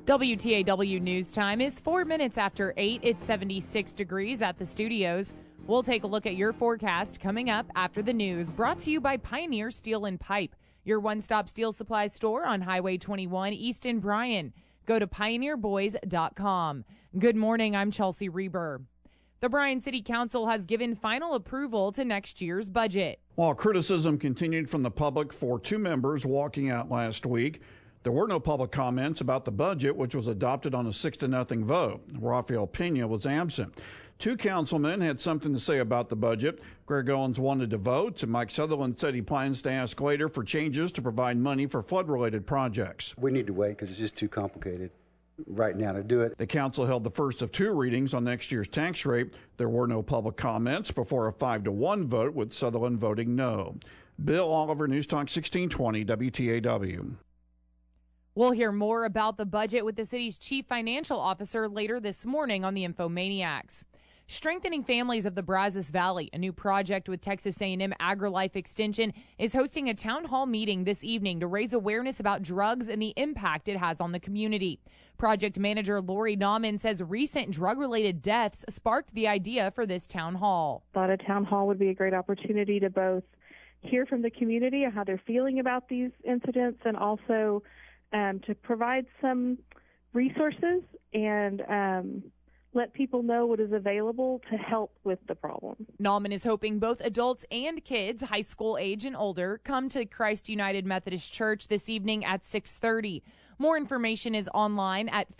WTAW News Time is 4 minutes after 8. It's 76 degrees at the studios. We'll take a look at your forecast coming up after the news. Brought to you by Pioneer Steel and Pipe, your one-stop steel supply store on Highway 21 East in Bryan. Go to pioneerboys.com. Good morning, I'm Chelsea Reber. The Bryan City Council has given final approval to next year's budget. While criticism continued from the public for two members walking out last week, there were no public comments about the budget, which was adopted on a 6-0 vote. Rafael Pena was absent. Two councilmen had something to say about the budget. Greg Owens wanted to vote, and Mike Sutherland said he plans to ask later for changes to provide money for flood-related projects. We need to wait because it's just too complicated right now to do it. The council held the first of two readings on next year's tax rate. There were no public comments before a 5-1 vote, with Sutherland voting no. Bill Oliver, News Talk 1620, WTAW. We'll hear more about the budget with the city's chief financial officer later this morning on the Infomaniacs. Strengthening Families of the Brazos Valley, a new project with Texas A&M AgriLife Extension, is hosting a town hall meeting this evening to raise awareness about drugs and the impact it has on the community. Project manager Lori Nauman says recent drug-related deaths sparked the idea for this town hall. Thought a town hall would be a great opportunity to both hear from the community and how they're feeling about these incidents, and also to provide some resources and let people know what is available to help with the problem. Nauman is hoping both adults and kids, high school age and older, come to Christ United Methodist Church this evening at 6:30. More information is online at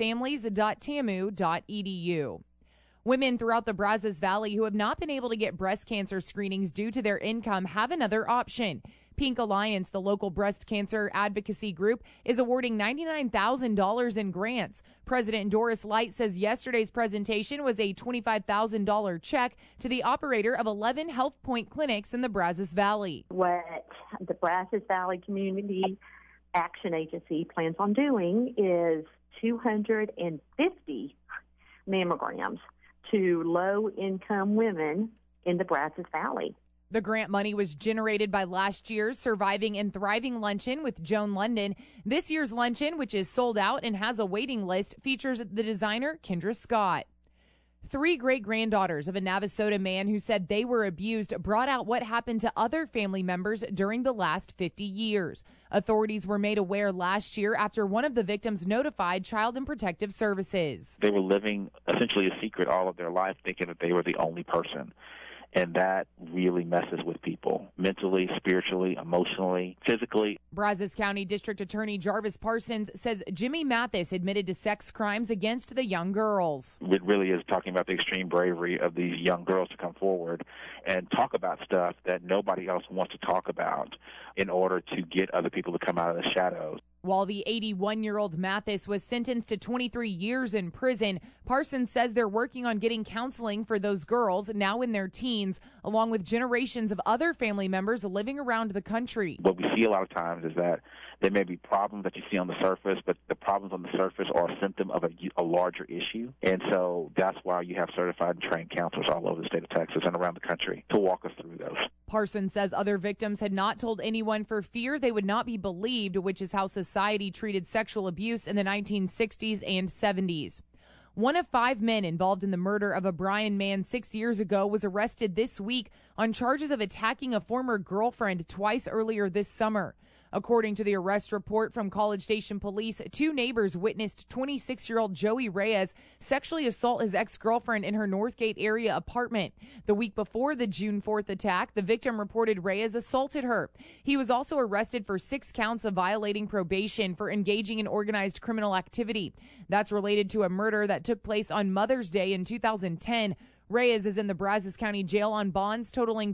families.tamu.edu. Women throughout the Brazos Valley who have not been able to get breast cancer screenings due to their income have another option. Pink Alliance, the local breast cancer advocacy group, is awarding $99,000 in grants. President Doris Light says yesterday's presentation was a $25,000 check to the operator of 11 Health Point clinics in the Brazos Valley. What the Brazos Valley Community Action Agency plans on doing is 250 mammograms to low-income women in the Brazos Valley. The grant money was generated by last year's Surviving and Thriving Luncheon with Joan London. This year's luncheon, which is sold out and has a waiting list, features the designer Kendra Scott. 3 great-granddaughters of a Navasota man who said they were abused brought out what happened to other family members during the last 50 years. Authorities were made aware last year after one of the victims notified Child and Protective Services. They were living essentially a secret all of their life, thinking that they were the only person. And that really messes with people mentally, spiritually, emotionally, physically. Brazos County District Attorney Jarvis Parsons says Jimmy Mathis admitted to sex crimes against the young girls. It really is talking about the extreme bravery of these young girls to come forward and talk about stuff that nobody else wants to talk about in order to get other people to come out of the shadows. While the 81-year-old Mathis was sentenced to 23 years in prison, Parsons says they're working on getting counseling for those girls now in their teens, along with generations of other family members living around the country. What we see a lot of times is that there may be problems that you see on the surface, but the problems on the surface are a symptom of a larger issue. And so that's why you have certified and trained counselors all over the state of Texas and around the country to walk us through those. Parsons says other victims had not told anyone for fear they would not be believed, which is how society treated sexual abuse in the 1960s and 70s. One of 5 men involved in the murder of a Bryan man 6 years ago was arrested this week on charges of attacking a former girlfriend twice earlier this summer. According to the arrest report from College Station Police, 2 neighbors witnessed 26-year-old Joey Reyes sexually assault his ex-girlfriend in her Northgate area apartment. The week before the June 4th attack, the victim reported Reyes assaulted her. He was also arrested for 6 counts of violating probation for engaging in organized criminal activity. That's related to a murder that took place on Mother's Day in 2010. Reyes is in the Brazos County Jail on bonds totaling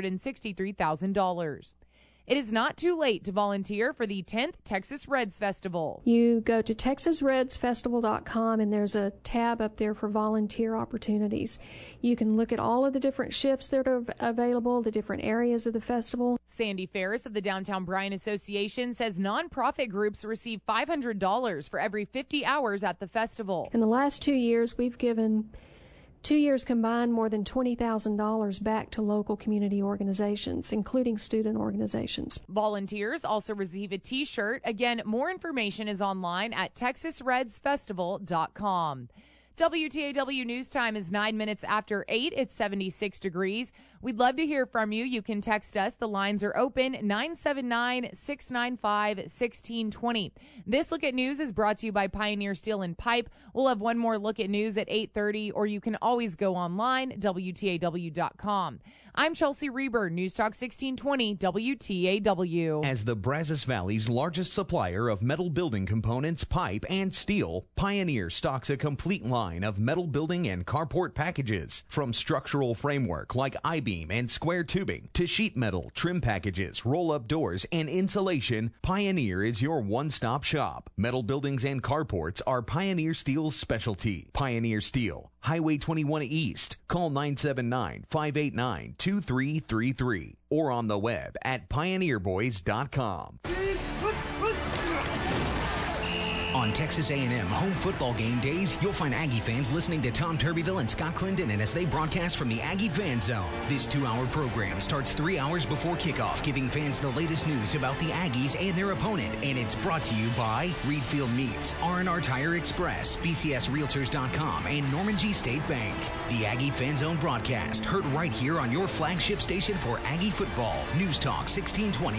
$263,000. It is not too late to volunteer for the 10th Texas Reds Festival. You go to TexasRedsFestival.com and there's a tab up there for volunteer opportunities. You can look at all of the different shifts that are available, the different areas of the festival. Sandy Ferris of the Downtown Bryan Association says nonprofit groups receive $500 for every 50 hours at the festival. In the last 2 years, we've given 2 years combined more than $20,000 back to local community organizations, including student organizations. Volunteers also receive a T-shirt. Again, more information is online at TexasRedsFestival.com. WTAW News Time is 9 minutes after 8. It's 76 degrees. We'd love to hear from you. You can text us. The lines are open, 979-695-1620. This Look at News is brought to you by Pioneer Steel and Pipe. We'll have one more Look at News at 8:30, or you can always go online, WTAW.com. I'm Chelsea Reber, News Talk 1620, WTAW. As the Brazos Valley's largest supplier of metal building components, pipe, and steel, Pioneer stocks a complete line of metal building and carport packages. From structural framework like I-beam and square tubing to sheet metal, trim packages, roll-up doors, and insulation, Pioneer is your one-stop shop. Metal buildings and carports are Pioneer Steel's specialty. Pioneer Steel, Highway 21 East. Call 979-589-2333 or on the web at pioneerboys.com. On Texas A&M home football game days, you'll find Aggie fans listening to Tom Turbyville and Scott Clinton as they broadcast from the Aggie Fan Zone. This 2-hour program starts 3 hours before kickoff, giving fans the latest news about the Aggies and their opponent. And it's brought to you by Reed Field Meats, R&R Tire Express, BCSRealtors.com, and Norman G. State Bank. The Aggie Fan Zone broadcast, heard right here on your flagship station for Aggie football. News Talk 1620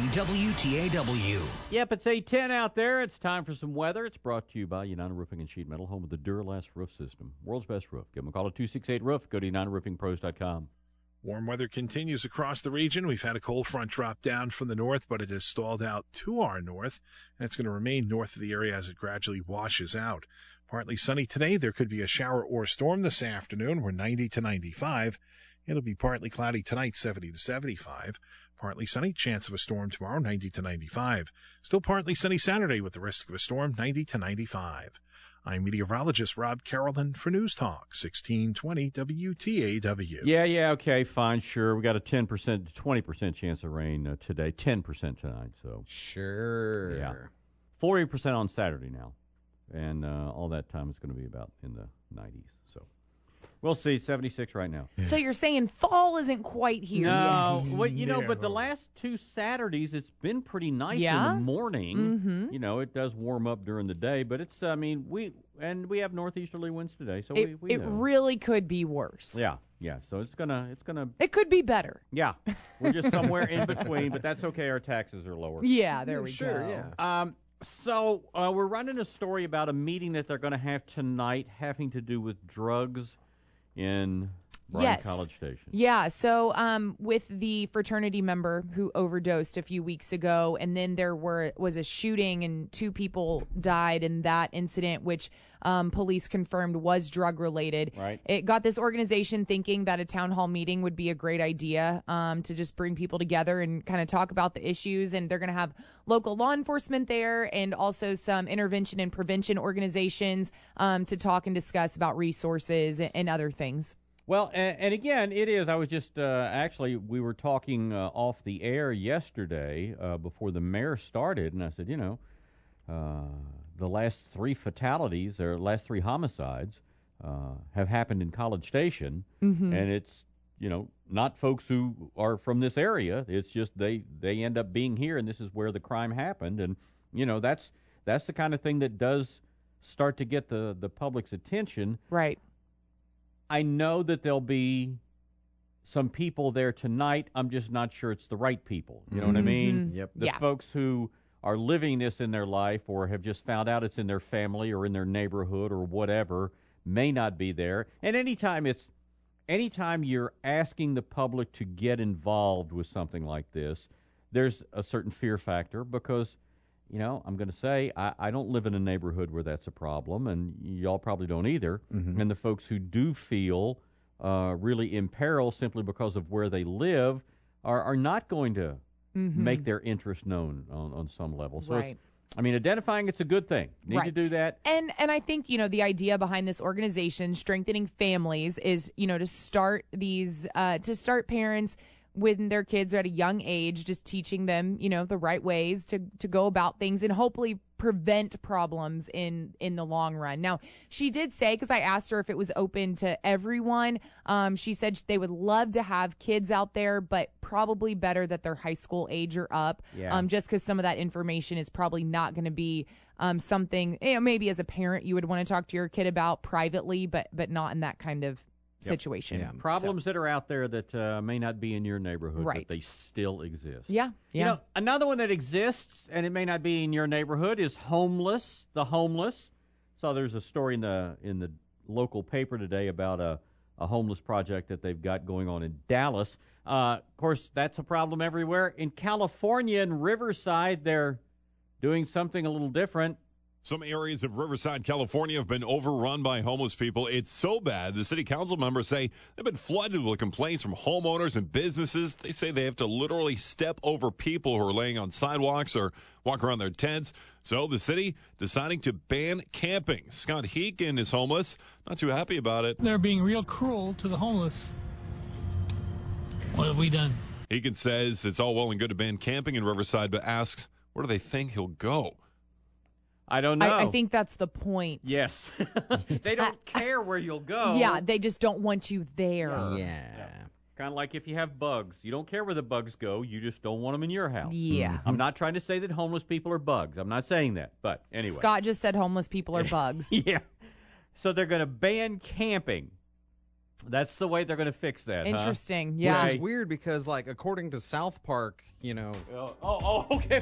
WTAW. Yep, it's 8:10 out there. It's time for some weather. It's brought to you by United Roofing and Sheet Metal, home of the Duralast roof system. World's best roof. Give them a call at 268-ROOF. Go to UnitedRoofingPros.com. Warm weather continues across the region. We've had a cold front drop down from the north, but it has stalled out to our north, and it's going to remain north of the area as it gradually washes out. Partly sunny today. There could be a shower or storm this afternoon. We're 90 to 95. It'll be partly cloudy tonight, 70 to 75. Partly sunny, chance of a storm tomorrow, 90 to 95. Still partly sunny Saturday with the risk of a storm, 90 to 95. I'm meteorologist Rob Carolyn for News Talk 1620 WTAW. Yeah, okay, fine, sure. We got a 10% to 20% chance of rain today, 10% tonight. So Sure. Yeah. 40% on Saturday now. And all that time is going to be about in the 90s. So we'll see, 76 right now. So you're saying fall isn't quite here No, yet? well, but the last 2 Saturdays, it's been pretty nice in the morning. Mm-hmm. You know, it does warm up during the day, but it's, we have northeasterly winds today, so it we know. really could be worse. Yeah, so it's gonna. It could be better. Yeah, we're just somewhere in between, but that's okay. Our taxes are lower. Yeah, there we go. Sure, yeah. So we're running a story about a meeting that they're going to have tonight having to do with drugs in Bryan College Station. Yeah, so with the fraternity member who overdosed a few weeks ago, and then there was a shooting and 2 people died in that incident, which police confirmed was drug-related. Right. It got this organization thinking that a town hall meeting would be a great idea to just bring people together and kind of talk about the issues, and they're going to have local law enforcement there and also some intervention and prevention organizations to talk and discuss about resources and other things. Well, and again, it is. I was just actually, we were talking off the air yesterday before the mayor started, and I said, the last 3 fatalities or last 3 homicides have happened in College Station, and it's not folks who are from this area. It's just they end up being here, and this is where the crime happened, and that's the kind of thing that does start to get the public's attention. Right. I know that there'll be some people there tonight. I'm just not sure it's the right people. You know what I mean? Yep. The folks who are living this in their life or have just found out it's in their family or in their neighborhood or whatever may not be there. And anytime you're asking the public to get involved with something like this, there's a certain fear factor because, I'm going to say I don't live in a neighborhood where that's a problem, and y'all probably don't either. Mm-hmm. And the folks who do feel really in peril simply because of where they live are not going to make their interest known on some level. So it's, identifying it's a good thing. Need to do that. And I think, the idea behind this organization, Strengthening Families, is, to start parents when their kids are at a young age, just teaching them, the right ways to go about things and hopefully prevent problems in the long run. Now, she did say, because I asked her if it was open to everyone, she said they would love to have kids out there, but probably better that they're high school age or up, just because some of that information is probably not going to be something, maybe as a parent you would want to talk to your kid about privately, but not in that kind of situation. Yeah. Problems that are out there that may not be in your neighborhood, but they still exist. Yeah. You know, another one that exists, and it may not be in your neighborhood, is the homeless. So there's a story in the local paper today about a homeless project that they've got going on in Dallas. Of course, that's a problem everywhere. In California, in Riverside, they're doing something a little different. Some areas of Riverside, California have been overrun by homeless people. It's so bad, the city council members say they've been flooded with complaints from homeowners and businesses. They say they have to literally step over people who are laying on sidewalks or walk around their tents. So the city deciding to ban camping. Scott Heekin is homeless, not too happy about it. They're being real cruel to the homeless. What have we done? Heekin says it's all well and good to ban camping in Riverside, but asks, where do they think he'll go? I don't know. I think that's the point. Yes. They don't care where you'll go. Yeah, they just don't want you there. Yeah. Kind of like if you have bugs. You don't care where the bugs go. You just don't want them in your house. Yeah. I'm not trying to say that homeless people are bugs. I'm not saying that. But anyway. Scott just said homeless people are bugs. Yeah. So they're going to ban camping. That's the way they're going to fix that. Interesting. Yeah. Which is weird because, like, according to South Park, you know. Okay.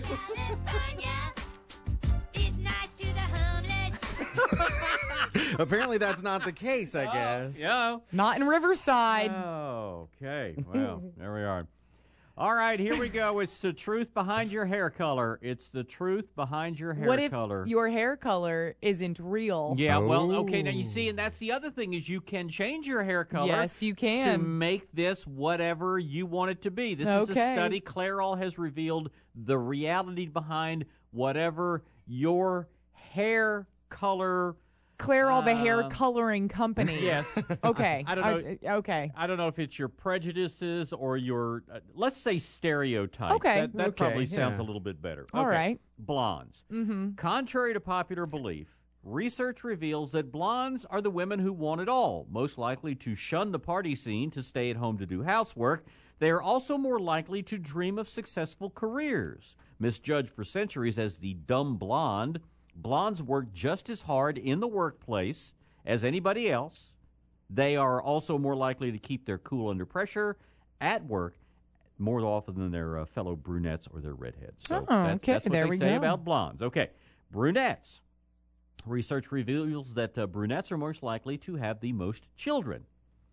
Apparently that's not the case, I guess. Yeah. Not in Riverside. Okay. Well, there we are. All right, here we go. It's the truth behind your hair color. It's the truth behind your hair color. What if your hair color isn't real? Yeah, well, okay, now you see, and that's the other thing is you can change your hair color. Yes, you can. To make this whatever you want it to be. This is a study. Clairol has revealed the reality behind whatever your hair color. Clairol, the hair coloring company. Yes. Okay. I don't know. Okay. I don't know if it's your prejudices or your, let's say, stereotypes. Okay. That probably sounds a little bit better. All right. Blondes. Mm-hmm. Contrary to popular belief, research reveals that blondes are the women who want it all, most likely to shun the party scene to stay at home to do housework. They are also more likely to dream of successful careers. Misjudged for centuries as the dumb blonde, blondes work just as hard in the workplace as anybody else. They are also more likely to keep their cool under pressure at work more often than their fellow brunettes or their redheads. So that's what they say about blondes. Okay, brunettes. Research reveals that brunettes are most likely to have the most children.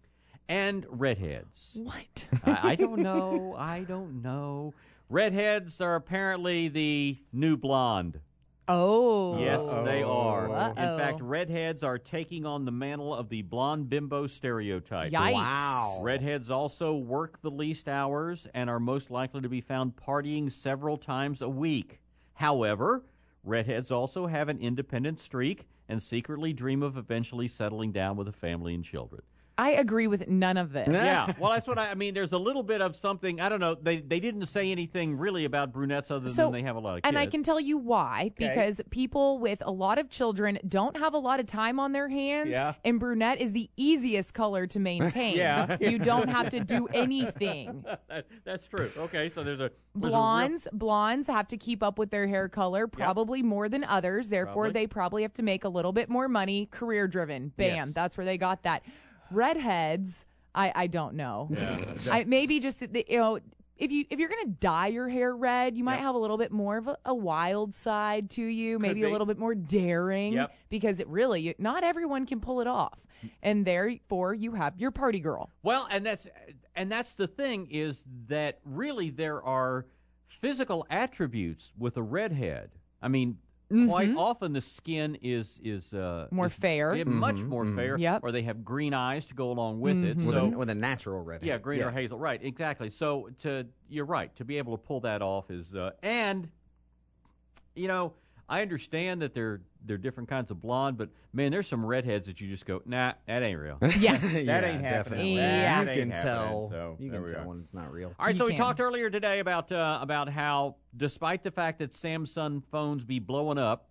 And redheads. What? I don't know. I don't know. Redheads are apparently the new blonde. Oh. Yes, they are. In fact, redheads are taking on the mantle of the blonde bimbo stereotype. Yikes. Wow. Redheads also work the least hours and are most likely to be found partying several times a week. However, redheads also have an independent streak and secretly dream of eventually settling down with a family and children. I agree with none of this. Yeah, well, that's what I mean. There's a little bit of something. I don't know. They didn't say anything really about brunettes other than they have a lot of kids. And I can tell you why. Because people with a lot of children don't have a lot of time on their hands. Yeah. And brunette is the easiest color to maintain. Yeah. You don't have to do anything. That's true. Okay, so there's a Blondes have to keep up with their hair color probably more than others. Therefore, they probably have to make a little bit more money. Career driven. Bam. Yes. That's where they got that. Redheads, I don't know. Yeah. Maybe just if you're gonna dye your hair red, you might have a little bit more of a wild side to you, maybe a little bit more daring, because it really not everyone can pull it off, and therefore you have your party girl. Well, and that's the thing is that really there are physical attributes with a redhead. I mean. Quite often the skin is more fair, much more fair. Yep. Or they have green eyes to go along with it. With a natural redhead. Yeah, green or hazel. Right, exactly. So you're right to be able to pull that off is and I understand that they're different kinds of blonde, but man, there's some redheads that you just go, nah, that ain't real. Yeah, that ain't happening. Definitely. That You ain't can happening. tell. So, You can tell when it's not real. All right, so You we can. talked earlier today about how, despite the fact that Samsung phones be blowing up,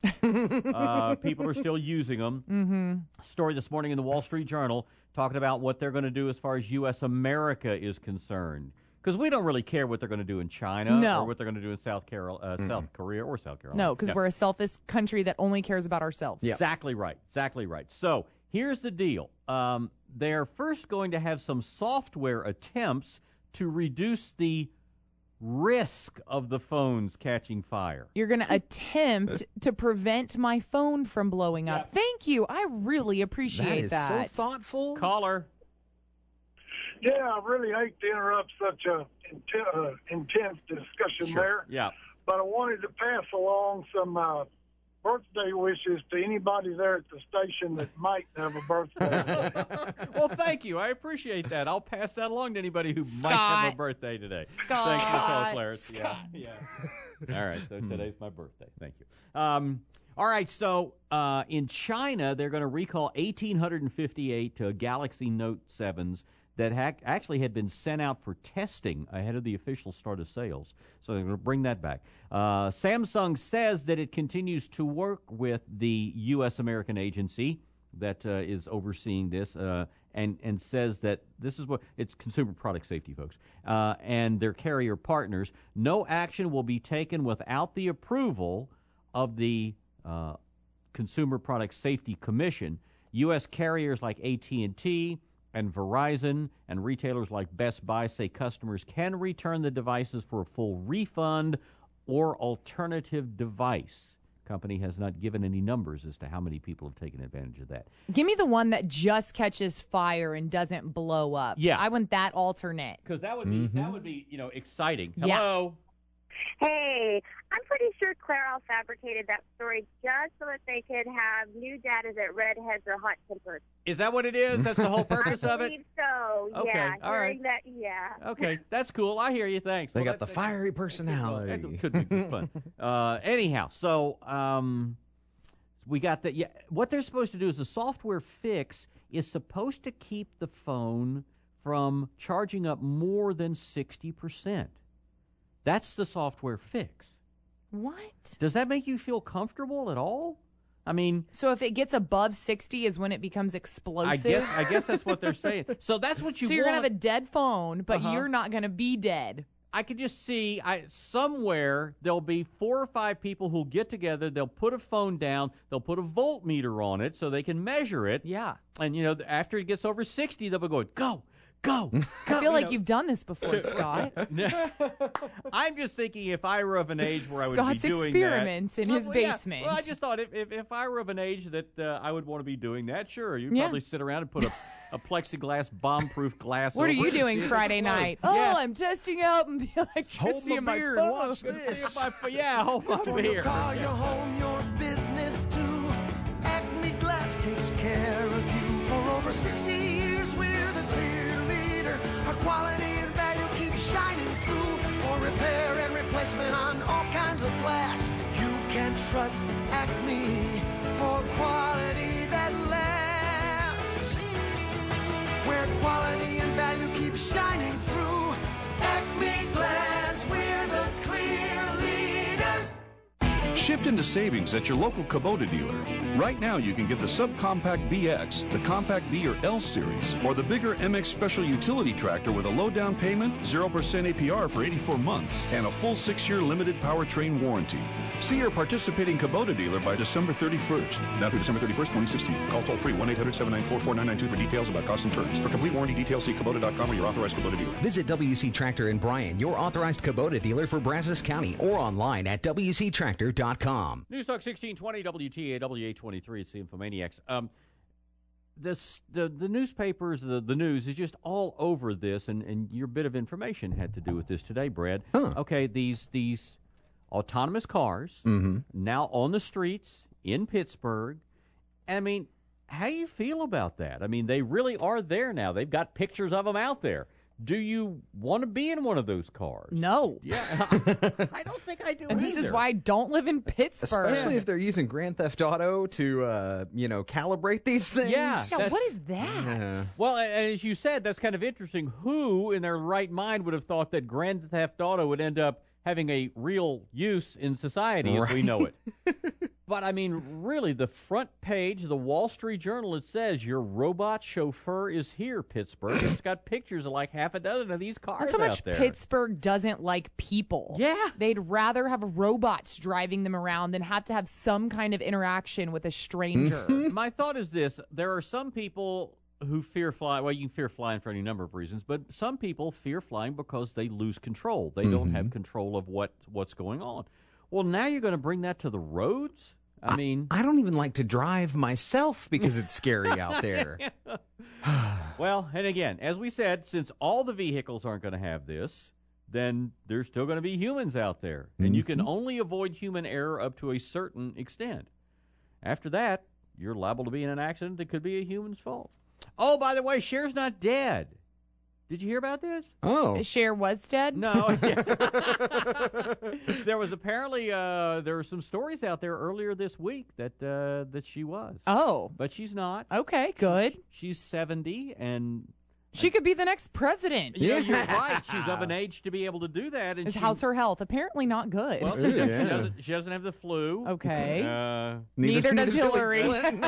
people are still using them. Mm-hmm. Story this morning in the Wall Street Journal talking about what they're going to do as far as U.S. America is concerned. Because we don't really care what they're going to do in China No. or what they're going to do in South Korea or South Carolina. No, because we're a selfish country that only cares about ourselves. Yeah. Exactly right. Exactly right. So here's the deal. They're first going to have some software attempts to reduce the risk of the phones catching fire. You're going to attempt to prevent my phone from blowing up. Thank you. I really appreciate that. That is so thoughtful. Caller. Yeah, I really hate to interrupt such a intense discussion there. Yeah. But I wanted to pass along some birthday wishes to anybody there at the station that might have a birthday. Well, thank you. I appreciate that. I'll pass that along to anybody who might have a birthday today. Scott. Thanks for the call, Clarence. Yeah. All right, so today's my birthday. Thank you. All right, so in China, they're going to recall 1,858 Galaxy Note 7s that actually had been sent out for testing ahead of the official start of sales. So they're going to bring that back. Samsung says that it continues to work with the U.S. American agency that is overseeing this and says that this is what it's consumer product safety, folks, and their carrier partners. No action will be taken without the approval of the Consumer Product Safety Commission. U.S. carriers like AT&T and Verizon and retailers like Best Buy say customers can return the devices for a full refund or alternative device. Company has not given any numbers as to how many people have taken advantage of that. Give me the one that just catches fire and doesn't blow up. Yeah. I want that alternate. Because that would be exciting. Yeah. Hello. Hey, I'm pretty sure Clairol fabricated that story just so that they could have new data that redheads are hot tempered. Is that what it is? That's the whole purpose of I it? believe so. Okay, Yeah, all right. hearing that. Yeah. Okay, that's cool. I hear you. Thanks. They Well, got the fiery personality. That could be fun. Anyhow, so we got that. Yeah, what they're supposed to do is the software fix is supposed to keep the phone from charging up more than 60%. That's the software fix. What? Does that make you feel comfortable at all? I mean, so if it gets above 60 is when it becomes explosive? I guess that's what they're saying. So that's what you So you're want. going to have a dead phone, but Uh-huh. you're not going to be dead. I could just see somewhere there'll be 4 or 5 people who'll get together. They'll put a phone down. They'll put a voltmeter on it so they can measure it. Yeah. And, after it gets over 60, they'll be going, go. I feel like you've done this before, Scott. I'm just thinking if I were of an age where I would Scott's be doing experiments that. in his basement. Well, I just thought if I were of an age that I would want to be doing that, sure. You'd Yeah. probably sit around and put a plexiglass bomb-proof glass What are over you it to doing see if Friday it night? glows. Yeah. Oh, I'm testing out the electricity in my beer phone. and watch See this. hold my For beer. your car, your home, your business too. Acme Glass takes care of you. For over 60 years, we're the clear leader. Our quality and value keeps shining through. For repair and replacement on all kinds of glass, you can trust Acme for quality that lasts. Where quality and value keep shining through. Acme Glass, we're the clear leader. Shift into savings at your local Kubota dealer. Right now, you can get the Subcompact BX, the Compact B or L Series, or the bigger MX Special Utility Tractor with a low down payment, 0% APR for 84 months, and a full 6-year limited powertrain warranty. See your participating Kubota dealer by December 31st. Now through December 31st, 2016. Call toll-free 1-800-794-4992 for details about costs and terms. For complete warranty details, see Kubota.com or your authorized Kubota dealer. Visit WC Tractor in Bryan, your authorized Kubota dealer for Brazos County, or online at WCTractor.com. News Talk 1620 WTAW 823. It's the Infomaniacs. The newspapers, the news is just all over this, and your bit of information had to do with this today, Brad. Huh. Okay, these autonomous cars now on the streets in Pittsburgh. I mean, how do you feel about that? I mean, they really are there now. They've got pictures of them out there. Do you want to be in one of those cars? No. Yeah. I don't think I do And either. this is why I don't live in Pittsburgh. Especially if they're using Grand Theft Auto to, calibrate these things. Yeah. What is that? Yeah. Well, and as you said, that's kind of interesting. Who in their right mind would have thought that Grand Theft Auto would end up having a real use in society as we know it? But, I mean, really, the front page of the Wall Street Journal, it says, your robot chauffeur is here, Pittsburgh. It's got pictures of like half a dozen of these cars That's how much out there. Pittsburgh doesn't like people. Yeah. They'd rather have robots driving them around than have to have some kind of interaction with a stranger. My thought is this. There are some people who fear flying. Well, you can fear flying for any number of reasons, but some people fear flying because they lose control. They don't have control of what's going on. Well, now you're going to bring that to the roads? I mean, I don't even like to drive myself because it's scary out there. Well, and again, as we said, since all the vehicles aren't going to have this, then there's still going to be humans out there. And you can only avoid human error up to a certain extent. After that, you're liable to be in an accident that could be a human's fault. Oh, by the way, Cher's not dead. Did you hear about this? Oh. Cher was dead? No. There was apparently there were some stories out there earlier this week that she was. Oh. But she's not. Okay, good. She's 70 and she could be the next president. You're right. She's of an age to be able to do that. And how's her health? Apparently not good. Well, she doesn't have the flu. Okay. Neither does Hillary.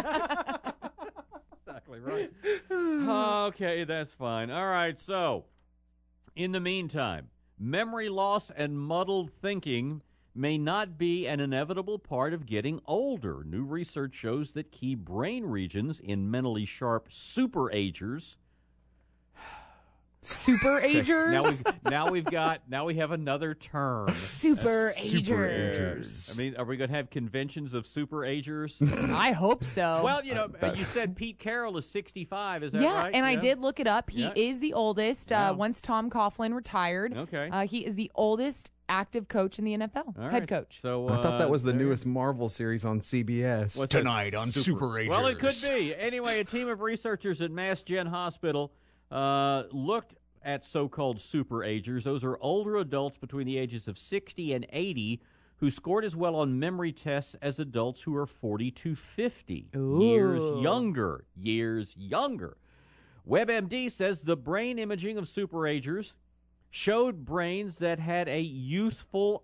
Exactly right. Okay, that's fine. All right, so in the meantime, memory loss and muddled thinking may not be an inevitable part of getting older. New research shows that key brain regions in mentally sharp super-agers. Super-agers? Now we have another term. Super-agers. I mean, are we going to have conventions of super-agers? I hope so. Well, you said Pete Carroll is 65, is that right? Yeah, and I did look it up. He is the oldest. Once Tom Coughlin retired, he is the oldest active coach in the NFL, head coach. So I thought that was the newest Marvel series on CBS. What's Tonight on Super-agers. Well, it could be. Anyway, a team of researchers at Mass Gen Hospital looked at so-called super-agers. Those are older adults between the ages of 60 and 80 who scored as well on memory tests as adults who are 40 to 50. Years younger. WebMD says the brain imaging of super-agers showed brains that had a youthful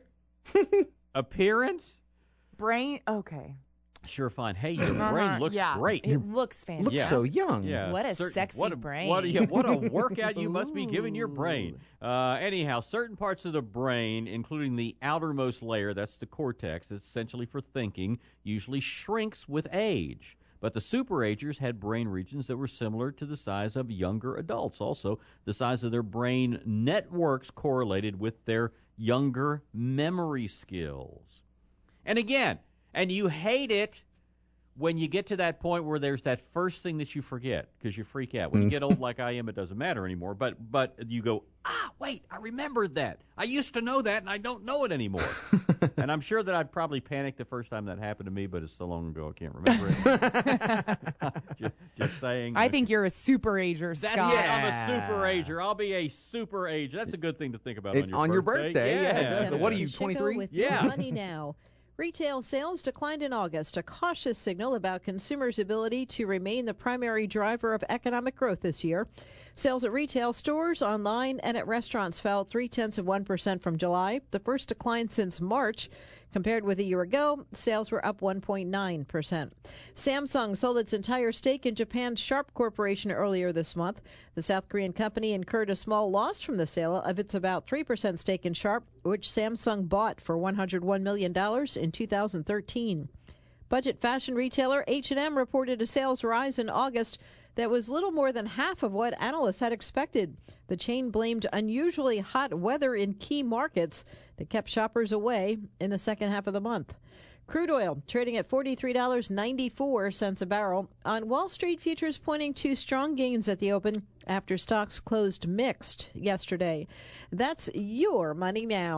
appearance. Okay. Sure, fine. Hey, your brain looks great. It looks fantastic. Looks so young. Yeah. What a sexy brain. What a workout you must be giving your brain. Anyhow, certain parts of the brain, including the outermost layer, that's the cortex, it's essentially for thinking, usually shrinks with age. But the super-agers had brain regions that were similar to the size of younger adults. Also, the size of their brain networks correlated with their younger memory skills. And again, and you hate it when you get to that point where there's that first thing that you forget because you freak out. When you get old like I am, it doesn't matter anymore. But you go, wait, I remembered that. I used to know that, and I don't know it anymore. And I'm sure that I'd probably panic the first time that happened to me, but it's so long ago I can't remember it. just saying. I think you're a super-ager, Scott. I'm a super-ager. I'll be a super-ager. That's a good thing to think about on your birthday. Yeah, exactly. What are you, 23? With your money now. Retail sales declined in August, a cautious signal about consumers' ability to remain the primary driver of economic growth this year. Sales at retail stores, online, and at restaurants fell 0.3% from July, the first decline since March. Compared with a year ago, sales were up 1.9%. Samsung sold its entire stake in Japan's Sharp Corporation earlier this month. The South Korean company incurred a small loss from the sale of its about 3% stake in Sharp, which Samsung bought for $101 million in 2013. Budget fashion retailer H&M reported a sales rise in August that was little more than half of what analysts had expected. The chain blamed unusually hot weather in key markets that kept shoppers away in the second half of the month. Crude oil trading at $43.94 a barrel. On Wall Street, futures pointing to strong gains at the open after stocks closed mixed yesterday. That's your money now.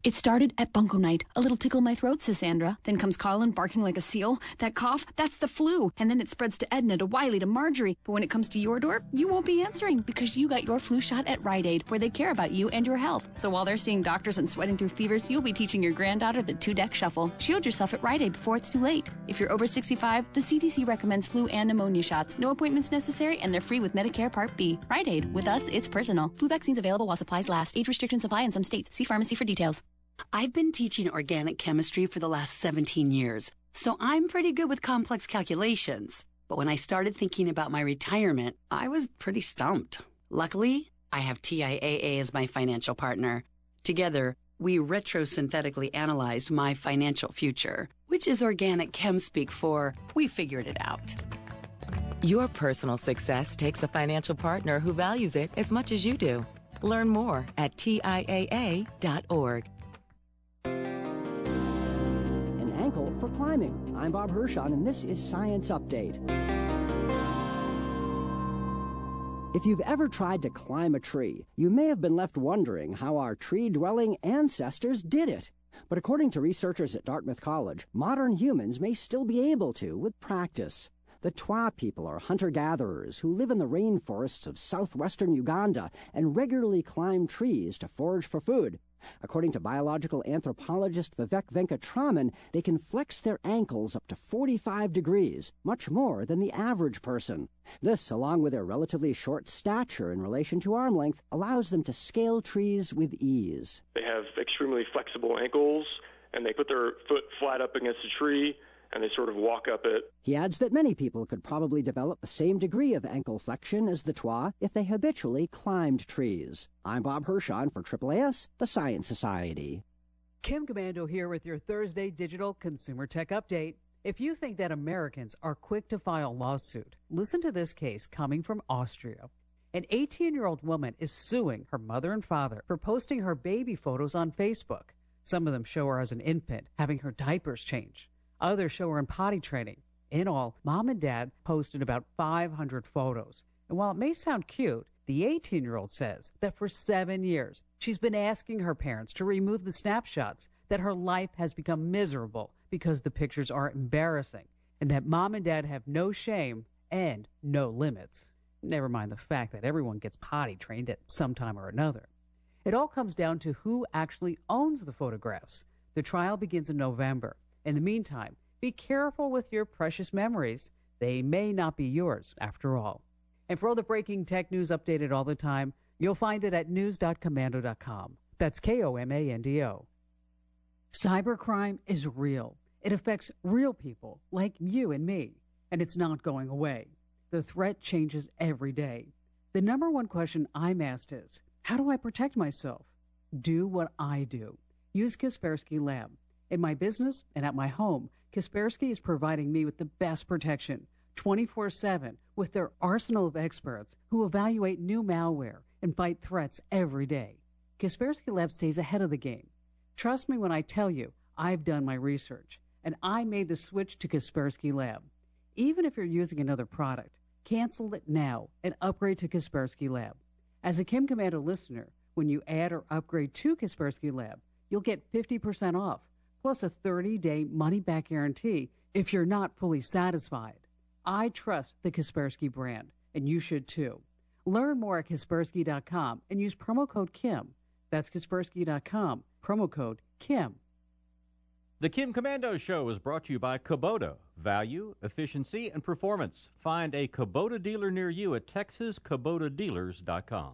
It started at bunko night. A little tickle in my throat, says Sandra. Then comes Colin barking like a seal. That cough, that's the flu. And then it spreads to Edna, to Wiley, to Marjorie. But when it comes to your door, you won't be answering because you got your flu shot at Rite Aid, where they care about you and your health. So while they're seeing doctors and sweating through fevers, you'll be teaching your granddaughter the 2-deck shuffle. Shield yourself at Rite Aid before it's too late. If you're over 65, the CDC recommends flu and pneumonia shots. No appointments necessary, and they're free with Medicare Part B. Rite Aid. With us, it's personal. Flu vaccines available while supplies last. Age restrictions apply in some states. See pharmacy for details. I've been teaching organic chemistry for the last 17 years, so I'm pretty good with complex calculations. But when I started thinking about my retirement, I was pretty stumped. Luckily, I have TIAA as my financial partner. Together, we retrosynthetically analyzed my financial future, which is organic chem speak for we figured it out. Your personal success takes a financial partner who values it as much as you do. Learn more at TIAA.org. An ankle for climbing. I'm Bob Hirschon, and this is Science Update. If you've ever tried to climb a tree, you may have been left wondering how our tree-dwelling ancestors did it. But according to researchers at Dartmouth College, modern humans may still be able to with practice. The Twa people are hunter-gatherers who live in the rainforests of southwestern Uganda and regularly climb trees to forage for food. According to biological anthropologist Vivek Venkatraman, they can flex their ankles up to 45 degrees, much more than the average person. This, along with their relatively short stature in relation to arm length, allows them to scale trees with ease. They have extremely flexible ankles, and they put their foot flat up against a tree, and they sort of walk up it. He adds that many people could probably develop the same degree of ankle flexion as the Twa if they habitually climbed trees. I'm Bob Hirschon for AAAS, the Science Society. Kim Komando here with your Thursday Digital Consumer Tech Update. If you think that Americans are quick to file lawsuit, listen to this case coming from Austria. An 18-year-old woman is suing her mother and father for posting her baby photos on Facebook. Some of them show her as an infant, having her diapers changed. Others show her in potty training. In all, Mom and Dad posted about 500 photos. And while it may sound cute, the 18-year-old says that for 7 years, she's been asking her parents to remove the snapshots, that her life has become miserable because the pictures are embarrassing, and that Mom and Dad have no shame and no limits. Never mind the fact that everyone gets potty trained at some time or another. It all comes down to who actually owns the photographs. The trial begins in November. In the meantime, be careful with your precious memories. They may not be yours, after all. And for all the breaking tech news updated all the time, you'll find it at news.komando.com. That's Komando. Cybercrime is real. It affects real people like you and me, and it's not going away. The threat changes every day. The number one question I'm asked is, how do I protect myself? Do what I do. Use Kaspersky Lab. In my business and at my home, Kaspersky is providing me with the best protection, 24/7, with their arsenal of experts who evaluate new malware and fight threats every day. Kaspersky Lab stays ahead of the game. Trust me when I tell you, I've done my research, and I made the switch to Kaspersky Lab. Even if you're using another product, cancel it now and upgrade to Kaspersky Lab. As a Kim Komando listener, when you add or upgrade to Kaspersky Lab, you'll get 50% off. Plus a 30-day money-back guarantee if you're not fully satisfied. I trust the Kaspersky brand, and you should too. Learn more at Kaspersky.com and use promo code KIM. That's Kaspersky.com, promo code KIM. The Kim Komando Show is brought to you by Kubota. Value, efficiency, and performance. Find a Kubota dealer near you at TexasKubotaDealers.com.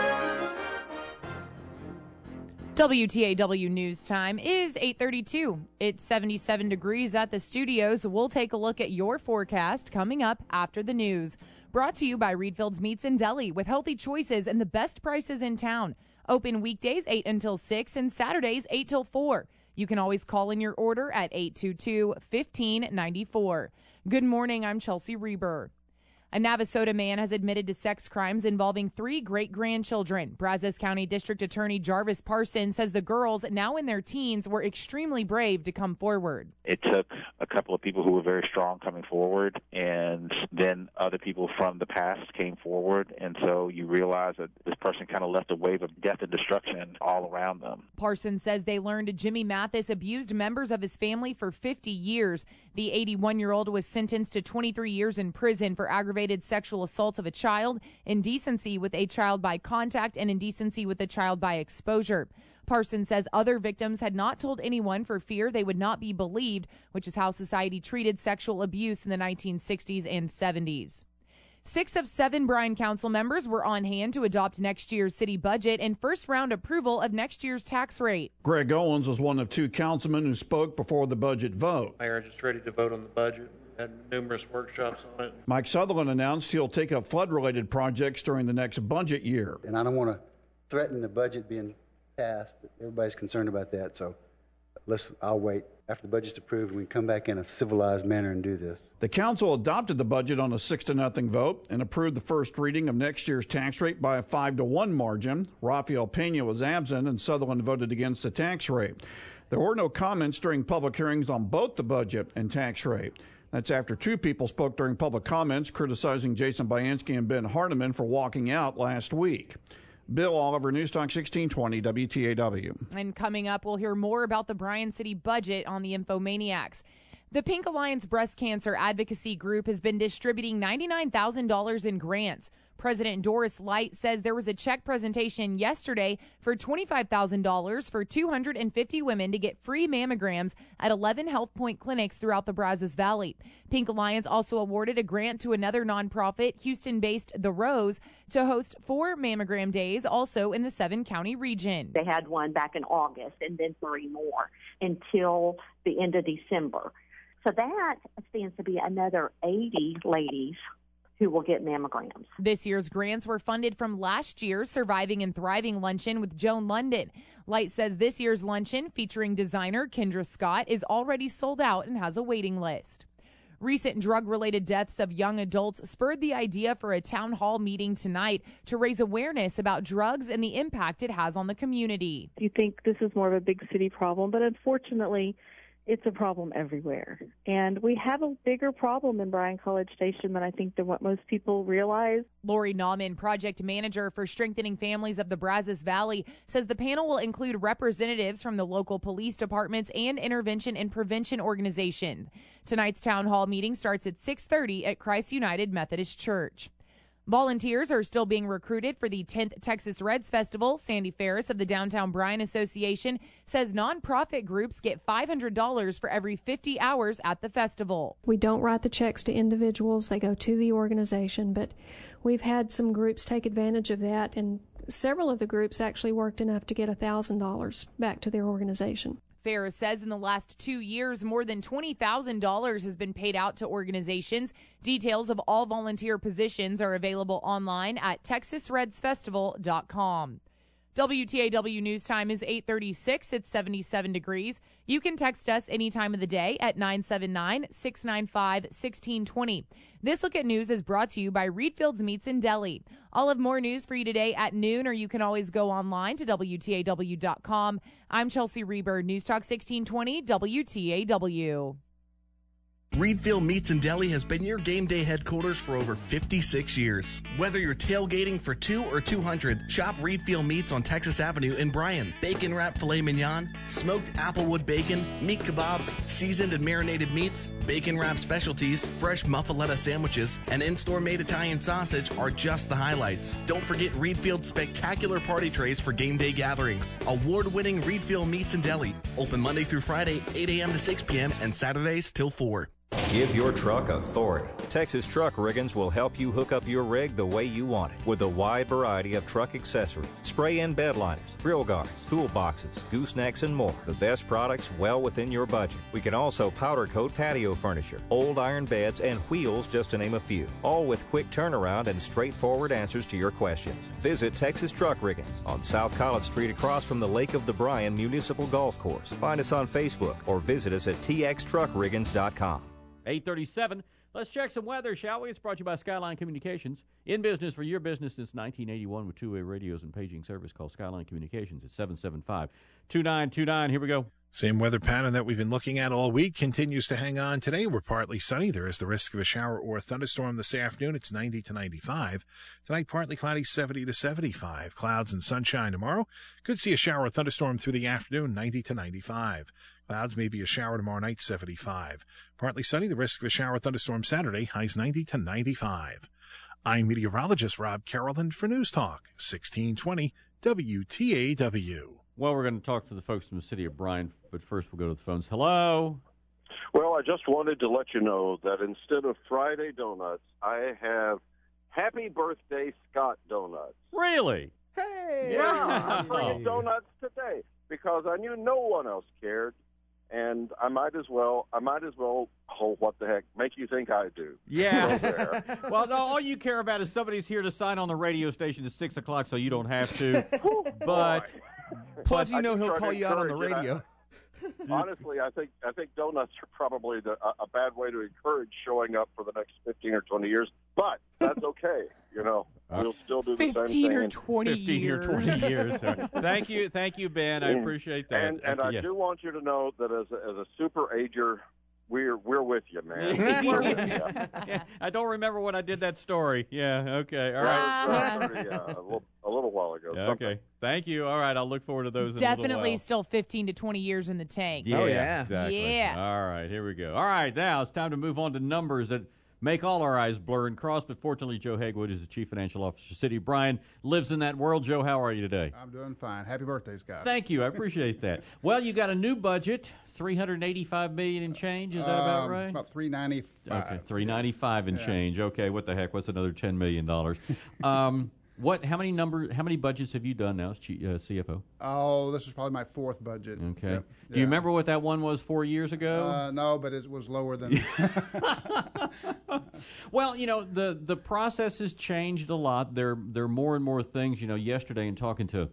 WTAW News Time is 8:32. It's 77 degrees at the studios. We'll take a look at your forecast coming up after the news. Brought to you by Reedfield's Meats and Deli with healthy choices and the best prices in town. Open weekdays 8 until 6 and Saturdays 8 till 4. You can always call in your order at 822-1594. Good morning, I'm Chelsea Reber. A Navasota man has admitted to sex crimes involving 3 great-grandchildren. Brazos County District Attorney Jarvis Parsons says the girls, now in their teens, were extremely brave to come forward. It took a couple of people who were very strong coming forward, and then other people from the past came forward, and so you realize that this person kind of left a wave of death and destruction all around them. Parsons says they learned Jimmy Mathis abused members of his family for 50 years. The 81-year-old was sentenced to 23 years in prison for aggravated sexual assault of a child, indecency with a child by contact, and indecency with a child by exposure. Parsons says other victims had not told anyone for fear they would not be believed, which is how society treated sexual abuse in the 1960s and 70s. 6 of 7 Bryan Council members were on hand to adopt next year's city budget and first-round approval of next year's tax rate. Greg Owens was one of 2 councilmen who spoke before the budget vote. Mayor, just ready to vote on the budget. Had numerous workshops on it. Mike Sutherland announced he'll take up flood-related projects during the next budget year. And I don't want to threaten the budget being passed. Everybody's concerned about that, so I'll wait. After the budget's approved, we can come back in a civilized manner and do this. The council adopted the budget on a 6-0 vote and approved the first reading of next year's tax rate by a 5-1 margin. Rafael Pena was absent, and Sutherland voted against the tax rate. There were no comments during public hearings on both the budget and tax rate. That's after 2 people spoke during public comments criticizing Jason Bayansky and Ben Hardiman for walking out last week. Bill Oliver, News Talk 1620 WTAW. And coming up, we'll hear more about the Bryan City budget on the Infomaniacs. The Pink Alliance Breast Cancer Advocacy Group has been distributing $99,000 in grants. President Doris Light says there was a check presentation yesterday for $25,000 for 250 women to get free mammograms at 11 Health Point clinics throughout the Brazos Valley. Pink Alliance also awarded a grant to another nonprofit, Houston-based The Rose, to host 4 mammogram days, also in the 7-county region. They had one back in August and then 3 more until the end of December. So that stands to be another 80 ladies who will get mammograms. This year's grants were funded from last year's Surviving and Thriving Luncheon with Joan London. Light says this year's luncheon, featuring designer Kendra Scott, is already sold out and has a waiting list. Recent drug-related deaths of young adults spurred the idea for a town hall meeting tonight to raise awareness about drugs and the impact it has on the community. You think this is more of a big city problem, but unfortunately, it's a problem everywhere. And we have a bigger problem in Bryan College Station than I think than what most people realize. Lori Nauman, project manager for Strengthening Families of the Brazos Valley, says the panel will include representatives from the local police departments and intervention and prevention organization. Tonight's town hall meeting starts at 6:30 at Christ United Methodist Church. Volunteers are still being recruited for the 10th Texas Reds Festival. Sandy Ferris of the Downtown Bryan Association says nonprofit groups get $500 for every 50 hours at the festival. We don't write the checks to individuals. They go to the organization, but we've had some groups take advantage of that, and several of the groups actually worked enough to get $1,000 back to their organization. Ferris says in the last 2 years, more than $20,000 has been paid out to organizations. Details of all volunteer positions are available online at texasredsfestival.com. WTAW News Time is 8:36. It's 77 degrees. You can text us any time of the day at 979-695-1620. This Look at News is brought to you by Reedfield's Meats and Deli. I'll have more news for you today at noon, or you can always go online to WTAW.com. I'm Chelsea Reber, News Talk 1620 WTAW. Reedfield Meats and Deli has been your game day headquarters for over 56 years. Whether you're tailgating for 2 or 200, shop Reedfield Meats on Texas Avenue in Bryan. Bacon wrapped filet mignon, smoked applewood bacon, meat kebabs, seasoned and marinated meats, bacon wrapped specialties, fresh muffaletta sandwiches, and in-store made Italian sausage are just the highlights. Don't forget Reedfield's spectacular party trays for game day gatherings. Award-winning Reedfield Meats and Deli. Open Monday through Friday, 8 a.m. to 6 p.m. and Saturdays till 4. Give your truck authority. Texas Truck Riggins will help you hook up your rig the way you want it with a wide variety of truck accessories, spray-in bed liners, grill guards, toolboxes, goosenecks, and more. The best products well within your budget. We can also powder coat patio furniture, old iron beds, and wheels, just to name a few. All with quick turnaround and straightforward answers to your questions. Visit Texas Truck Riggins on South College Street across from the Lake of the Bryan Municipal Golf Course. Find us on Facebook or visit us at txtruckriggins.com. 8:37. Let's check some weather, shall we? It's brought to you by Skyline Communications. In business for your business since 1981 with two-way radios and paging service. Call Skyline Communications at 775-2929. Here we go. Same weather pattern that we've been looking at all week continues to hang on today. We're partly sunny. There is the risk of a shower or a thunderstorm this afternoon. It's 90 to 95. Tonight, partly cloudy, 70 to 75. Clouds and sunshine tomorrow. Could see a shower or thunderstorm through the afternoon, 90 to 95. Clouds, maybe a shower tomorrow night, 75. Partly sunny. The risk of a shower or thunderstorm Saturday, highs 90 to 95. I'm meteorologist Rob Carrollton for News Talk, 1620 WTAW. Well, we're going to talk to the folks from the city of Bryan, but first we'll go to the phones. Hello? Well, I just wanted to let you know that instead of Friday donuts, I have Happy Birthday Scott donuts. Really? Hey! Yeah, I'm bringing donuts today because I knew no one else cared, and I might as well, oh, what the heck, make you think I do. Yeah. Well, no, all you care about is somebody's here to sign on the radio station at 6 o'clock so you don't have to. But... Plus, you know he'll call you out on the radio. Honestly, I think donuts are probably a bad way to encourage showing up for the next 15 or 20 years, but that's okay. We'll still do the same thing. 15 or 20 years. 15 or 20 years. Thank you, Ben. I appreciate that. And I do want you to know that as a super ager, we're with you, man. Yeah, I don't remember when I did that story. Yeah, okay, all right. A little while ago. Okay, thank you. All right, I'll look forward to those. Definitely in a still 15 to 20 years in the tank. Yeah, oh, yeah. Exactly. Yeah. All right, here we go. All right, now it's time to move on to numbers that make all our eyes blur and cross, but fortunately, Joe Hagwood is the Chief Financial Officer of City. Brian lives in that world. Joe, how are you today? I'm doing fine. Happy birthday, Scott. Thank you. I appreciate that. Well, you got a new budget, $385 million and change. Is that about right? About $395. Okay, $395 and change. Okay, what the heck? What's another $10 million? How many budgets have you done now as CFO? Oh, this is probably my fourth budget. Okay. Yep. Do you remember what that one was 4 years ago? No, but it was lower than. Well, the process has changed a lot. There are more and more things. Yesterday in talking to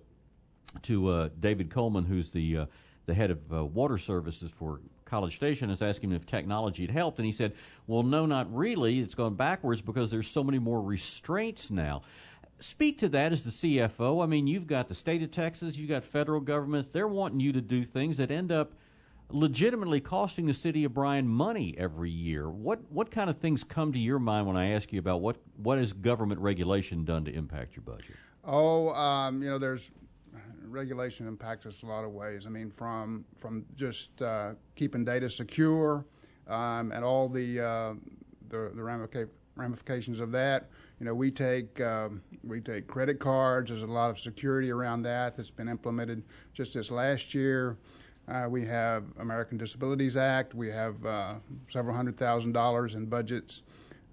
David Coleman, who's the head of water services for College Station, is asking him if technology had helped, and he said, "Well, no, not really. It's gone backwards because there's so many more restraints now." Speak to that as the CFO. I mean, you've got the state of Texas, you've got federal governments. They're wanting you to do things that end up legitimately costing the city of Bryan money every year. What kind of things come to your mind when I ask you about what has government regulation done to impact your budget? There's regulation impacts us a lot of ways. I mean, from just keeping data secure and all the ramifications of that. We take credit cards. There's a lot of security around that's been implemented just this last year. We have American Disabilities Act. We have several $100,000 in budgets,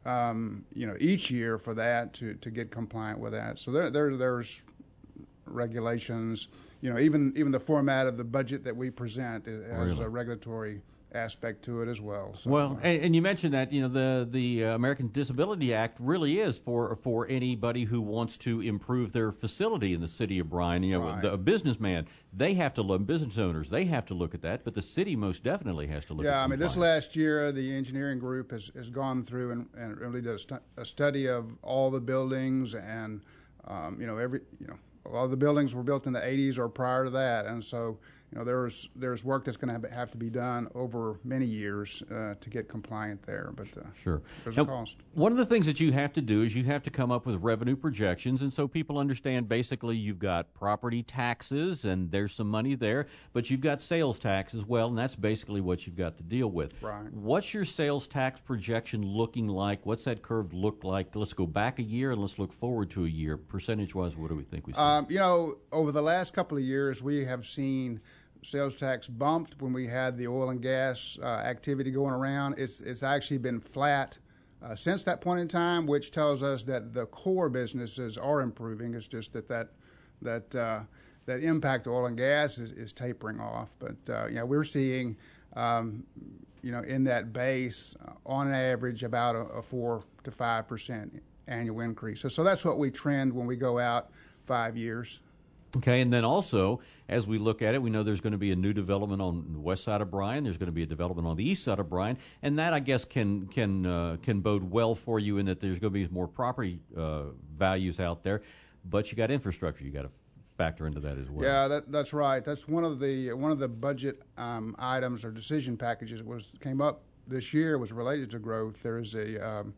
each year for that to get compliant with that. So there's regulations. Even the format of the budget that we present has a regulatory aspect to it as well. So, well, and you mentioned that the American Disability Act really is for anybody who wants to improve their facility in the city of Bryan. Right. A businessman, they have to look. Business owners, they have to look at that, but the city most definitely has to look. at this last year, the engineering group has gone through and really did a study of all the buildings, and a lot of the buildings were built in the 80s or prior to that, and so. There's work that's going to have to be done over many years to get compliant there, but sure. There's a cost. One of the things that you have to do is you have to come up with revenue projections, and so people understand basically you've got property taxes, and there's some money there, but you've got sales tax as well, and that's basically what you've got to deal with. Right. What's your sales tax projection looking like? What's that curve look like? Let's go back a year and let's look forward to a year. Percentage-wise, what do we think we see? Over the last couple of years, we have seen sales tax bumped when we had the oil and gas activity going around. It's actually been flat since that point in time, which tells us that the core businesses are improving. It's just that impact of oil and gas is tapering off. But we're seeing in that base on average about a 4 to 5% annual increase. So that's what we trend when we go out 5 years. Okay, and then also, as we look at it, we know there's going to be a new development on the west side of Bryan. There's going to be a development on the east side of Bryan, and that, I guess, can bode well for you in that there's going to be more property values out there. But you got infrastructure you got to factor into that as well. Yeah, that's right. That's one of the budget items or decision packages that came up this year was related to growth. There is an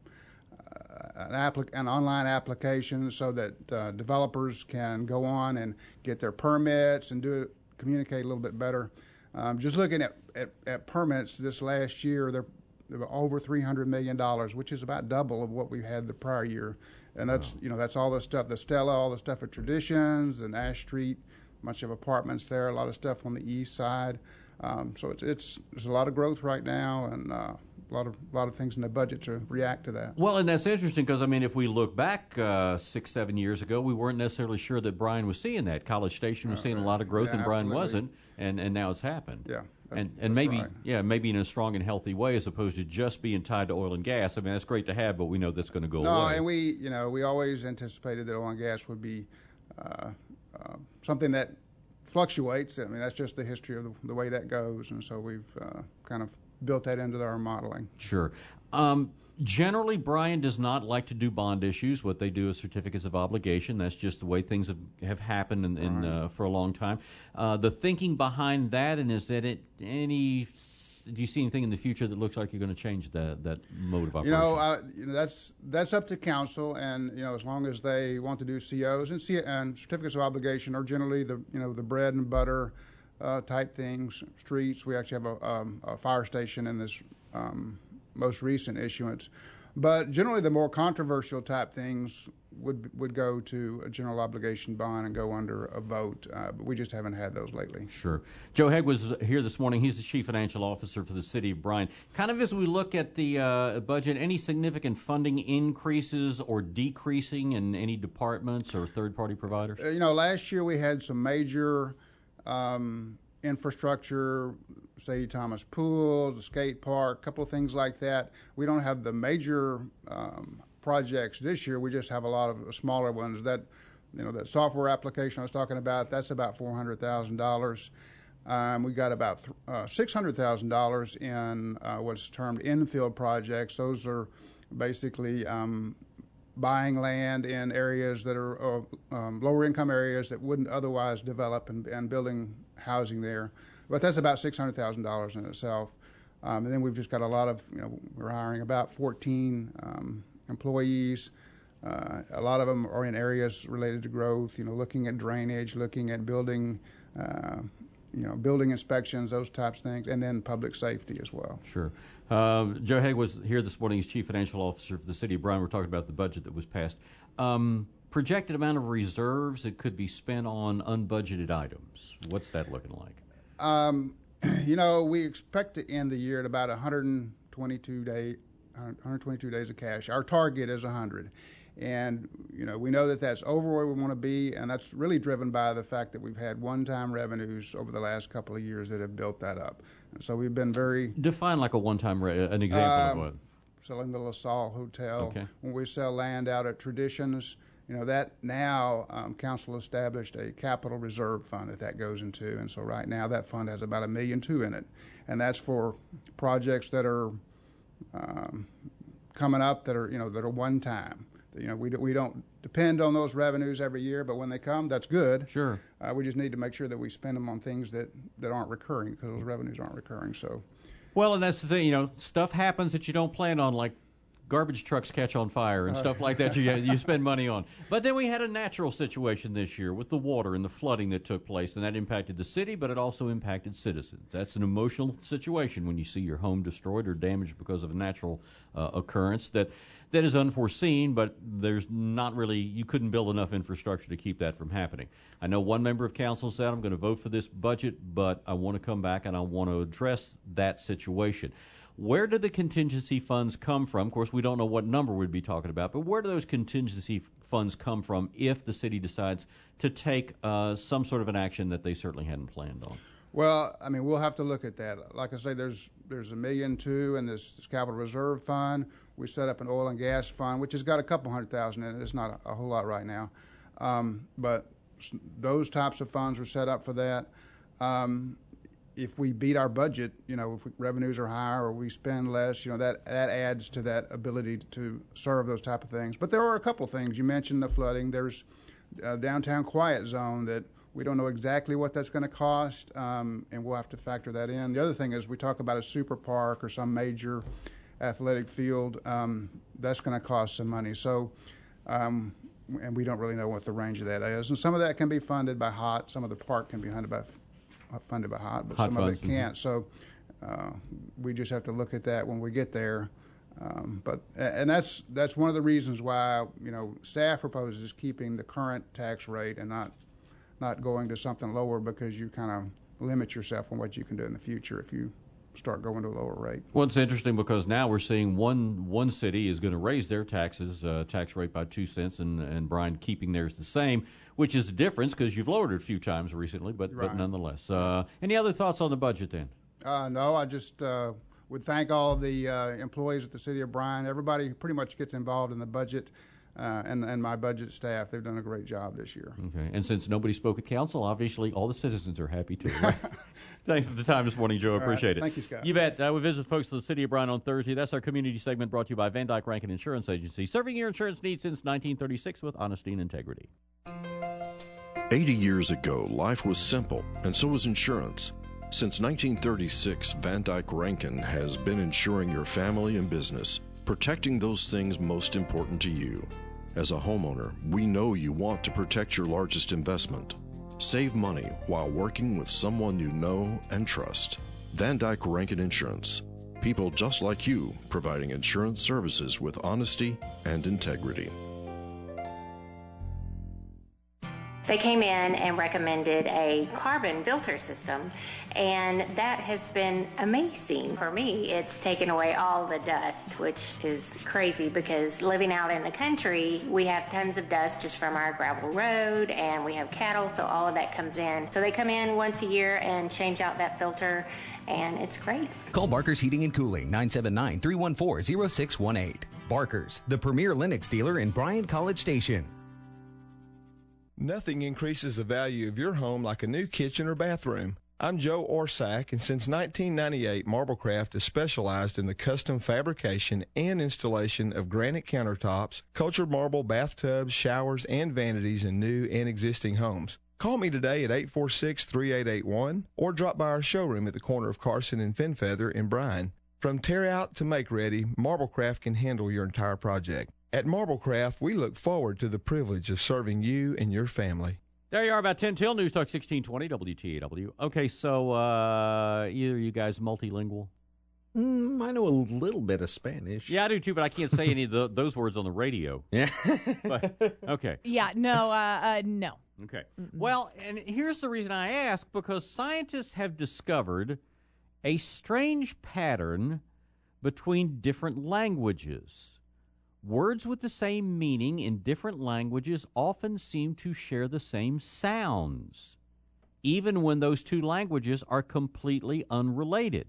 online application so that developers can go on and get their permits and communicate a little bit better. Just looking at permits this last year, there were over $300 million, which is about double of what we had the prior year. And that's that's all the stuff, the Stella, all the stuff at Traditions and Ash Street, a bunch of apartments there, a lot of stuff on the east side. So there's a lot of growth right now, and a lot of things in the budget to react to that. Well, and that's interesting because, I mean, if we look back 6-7 years ago, we weren't necessarily sure that Bryan was seeing that. College Station was seeing a lot of growth, and Bryan wasn't, and now it's happened. Yeah. And maybe maybe in a strong and healthy way as opposed to just being tied to oil and gas. I mean, that's great to have, but we know that's going to go away. No, and we always anticipated that oil and gas would be something that fluctuates. I mean, that's just the history of the way that goes, and so we've kind of built that into our modeling. Sure. Generally, Bryan does not like to do bond issues. What they do is certificates of obligation. That's just the way things have happened for a long time. The thinking behind that, and is that do you see anything in the future that looks like you're going to change that mode of operation? That's up to council, and as long as they want to do COs and certificates of obligation are generally the bread and butter type things. Streets, we actually have a fire station in this most recent issuance, but generally the more controversial type things would go to a general obligation bond and go under a vote, but we just haven't had those lately. Sure. Joe Hegg was here this morning. He's the Chief Financial Officer for the City of Bryan. Kind of as we look at the budget, any significant funding increases or decreasing in any departments or third-party providers? Last year we had some major infrastructure, Sadie Thomas Pool, the skate park, a couple of things like that. We don't have the major projects this year. We just have a lot of smaller ones. That software application I was talking about, that's about $400,000. We got about $600,000 in what's termed infill projects. Those are basically buying land in areas that are lower income areas that wouldn't otherwise develop and building housing there. But that's about $600,000 in itself. And then we've just got a lot of, we're hiring about 14 employees. A lot of them are in areas related to growth, looking at drainage, looking at building, building inspections, those types of things, and then public safety as well. Sure. Joe Hegg was here this morning. He's Chief Financial Officer for the City of Bryan. We're talking about the budget that was passed. Projected amount of reserves that could be spent on unbudgeted items. What's that looking like? We expect to end the year at about 122 days of cash. Our target is 100. And, we know that that's over where we want to be, and that's really driven by the fact that we've had one-time revenues over the last couple of years that have built that up. And so we've been very... Define like a one-time, an example of what? Selling the LaSalle Hotel. Okay. When we sell land out at Traditions, that now council established a capital reserve fund that goes into. And so right now that fund has about $1.2 million in it. And that's for projects that are coming up that are one-time. We don't depend on those revenues every year, but when they come, that's good. Sure. We just need to make sure that we spend them on things that aren't recurring, because those revenues aren't recurring. So, well, and that's the thing. Stuff happens that you don't plan on, like garbage trucks catch on fire and stuff like that. You spend money on. But then we had a natural situation this year with the water and the flooding that took place, and that impacted the city, but it also impacted citizens. That's an emotional situation when you see your home destroyed or damaged because of a natural occurrence that is unforeseen, but there's not really, you couldn't build enough infrastructure to keep that from happening. I know one member of council said, I'm going to vote for this budget, but I want to come back and I want to address that situation. Where do the contingency funds come from? Of course, we don't know what number we'd be talking about, but where do those contingency funds come from if the city decides to take some sort of an action that they certainly hadn't planned on? Well, we'll have to look at that. Like I say, there's $1.2 million in this capital reserve fund. We set up an oil and gas fund, which has got a couple $100,000 in it. It's not a whole lot right now. But those types of funds are set up for that. If we beat our budget, if revenues are higher or we spend less, that adds to that ability to serve those type of things. But there are a couple of things. You mentioned the flooding. There's a downtown quiet zone that we don't know exactly what that's going to cost, and we'll have to factor that in. The other thing is we talk about a super park or some major athletic field. That's going to cost some money. So, and we don't really know what the range of that is. And some of that can be funded by HOT. Some of the park can be funded by HOT, but some of it can't. So we just have to look at that when we get there. But that's one of the reasons why staff proposes keeping the current tax rate and not going to something lower, because you kind of limit yourself on what you can do in the future if you start going to a lower rate. Well, it's interesting because now we're seeing one city is going to raise their tax rate by 2 cents, and Bryan keeping theirs the same, which is a difference because you've lowered it a few times recently, but nonetheless. Any other thoughts on the budget then? No, I just would thank all the employees at the City of Bryan. Everybody pretty much gets involved in the budget, and my budget staff. They've done a great job this year. Okay, and since nobody spoke at council, obviously all the citizens are happy too, right? Thanks for the time this morning, Joe. Appreciate it. Thank you, Scott. You bet. We visit folks of the City of Bryan on Thursday. That's our community segment brought to you by Van Dyke Rankin Insurance Agency, serving your insurance needs since 1936 with honesty and integrity. 80 years ago, life was simple, and so was insurance. Since 1936, Van Dyke Rankin has been insuring your family and business, protecting those things most important to you. As a homeowner, we know you want to protect your largest investment. Save money while working with someone you know and trust. Van Dyke Rankin Insurance. People just like you, providing insurance services with honesty and integrity. They came in and recommended a carbon filter system, and that has been amazing for me. It's taken away all the dust, which is crazy because living out in the country, we have tons of dust just from our gravel road, and we have cattle, so all of that comes in. So they come in once a year and change out that filter, and it's great. Call Barker's Heating and Cooling, 979-314-0618. Barker's, the premier Lennox dealer in Bryan College Station. Nothing increases the value of your home like a new kitchen or bathroom. I'm Joe Orsack, and since 1998, Marblecraft has specialized in the custom fabrication and installation of granite countertops, cultured marble bathtubs, showers, and vanities in new and existing homes. Call me today at 846-3881 or drop by our showroom at the corner of Carson and Fenfeather in Bryan. From tear out to make ready, Marblecraft can handle your entire project. At Marblecraft, we look forward to the privilege of serving you and your family. There you are, about 10 till News Talk 1620 WTAW. Okay, so either you guys multilingual? I know a little bit of Spanish. Yeah, I do too, but I can't say any of those words on the radio. Yeah. But, okay. Yeah, no. Okay. Well, and here's the reason I ask, because scientists have discovered a strange pattern between different languages. Words with the same meaning in different languages often seem to share the same sounds, even when those two languages are completely unrelated.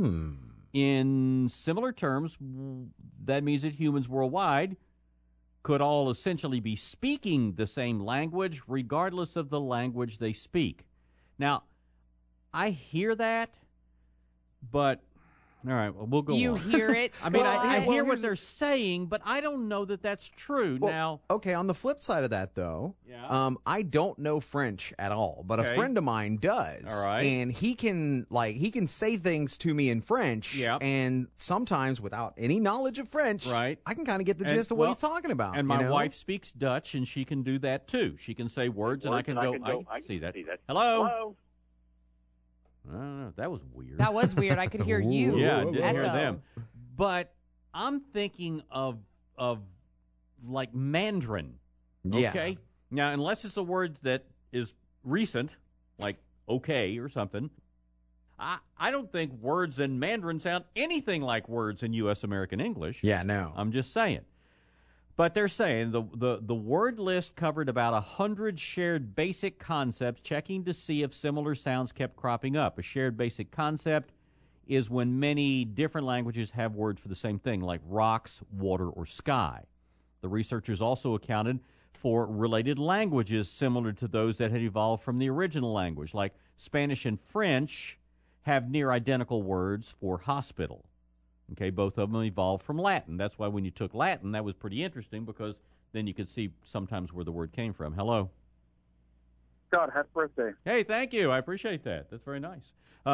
In similar terms, that means that humans worldwide could all essentially be speaking the same language, regardless of the language they speak. Now, I hear that, but... All right, well, we'll go on. You hear it? I mean, I hear what they're saying, but I don't know that that's true. Well, now, okay, on the flip side of that, though, I don't know French at all, but a friend of mine does. All right. And he can say things to me in French, and sometimes without any knowledge of French, I can kind of get the gist of what he's talking about. And my wife speaks Dutch, and she can do that, too. She can say words, and I can go, I see that. Hello? Hello? I don't know. That was weird. That was weird. I could hear you. Yeah, I didn't echo. hear them. But I'm thinking of like Mandarin. Okay? Yeah. Now, unless it's a word that is recent, like okay or something, I don't think words in Mandarin sound anything like words in U.S. American English. Yeah, no. I'm just saying. But they're saying the word list covered about 100 shared basic concepts, checking to see if similar sounds kept cropping up. A shared basic concept is when many different languages have words for the same thing, like rocks, water, or sky. The researchers also accounted for related languages similar to those that had evolved from the original language. Like Spanish and French have near identical words for hospital. Okay, both of them evolved from Latin. That's why when you took Latin, that was pretty interesting because then you could see sometimes where the word came from. Hello. Scott, happy birthday. Hey, thank you. I appreciate that. That's very nice.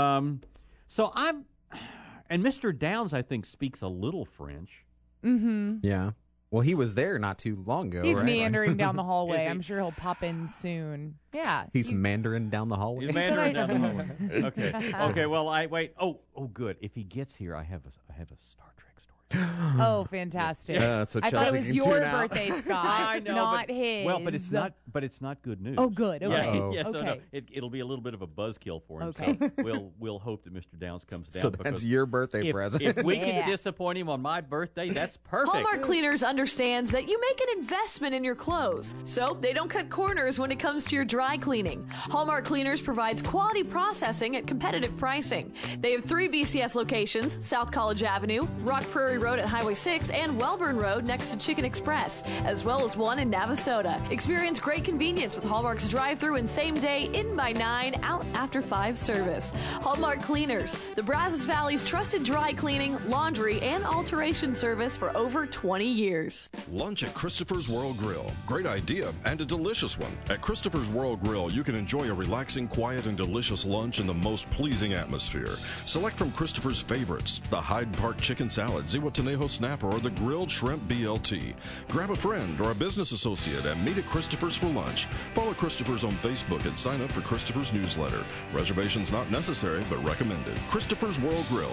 So I'm, and Mr. Downs, I think, speaks a little French. Mm-hmm. Yeah. Well, he was there not too long ago. He's right? meandering down the hallway. I'm sure he'll pop in soon. Yeah. He's meandering down the hallway. He's meandering down the hallway. Okay. Okay. Well, wait. Oh, good. If he gets here, I have a Star Trek story. Oh, fantastic! So I thought it was your birthday, Scott, I know, not his. Well, but it's not good news. Oh, good. Okay. Yeah. So okay. no, it'll be a little bit of a buzzkill for him. Okay. So we'll hope that Mr. Downs comes down. So that's your birthday present. If we can disappoint him on my birthday, that's perfect. Hallmark Cleaners understands that you make an investment in your clothes, so they don't cut corners when it comes to your dry cleaning. Hallmark Cleaners provides quality processing at competitive pricing. They have 3 BCS locations: South College Avenue, Rock Prairie Road at Highway 6, and Welburn Road next to Chicken Express, as well as one in Navasota. Experience great convenience with Hallmark's drive-through and same-day in by 9, out after 5 service. Hallmark Cleaners, the Brazos Valley's trusted dry cleaning, laundry, and alteration service for over 20 years. Lunch at Christopher's World Grill. Great idea and a delicious one. At Christopher's World Grill, you can enjoy a relaxing, quiet, and delicious lunch in the most pleasing atmosphere. Select from Christopher's favorites: the Hyde Park chicken salad, Zihuatanejo snapper, or the grilled shrimp BLT. Grab a friend or a business associate and meet at Christopher's for lunch. Follow Christopher's on Facebook and sign up for Christopher's newsletter. Reservations not necessary, but recommended. Christopher's World Grill,